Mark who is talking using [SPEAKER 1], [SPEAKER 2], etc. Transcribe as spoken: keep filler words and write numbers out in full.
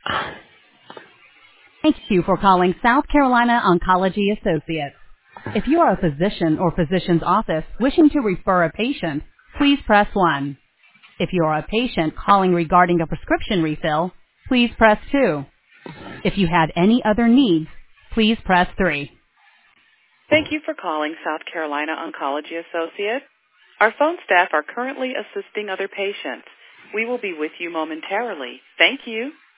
[SPEAKER 1] Thank you for calling South Carolina Oncology Associates. If you are a physician or physician's office wishing to refer a patient, please press one. If you are a patient calling regarding a prescription refill, please press two. If you had any other needs, please press three. Thank you for calling South Carolina Oncology Associates. Our phone staff are currently assisting other patients. We will be with you momentarily. Thank you.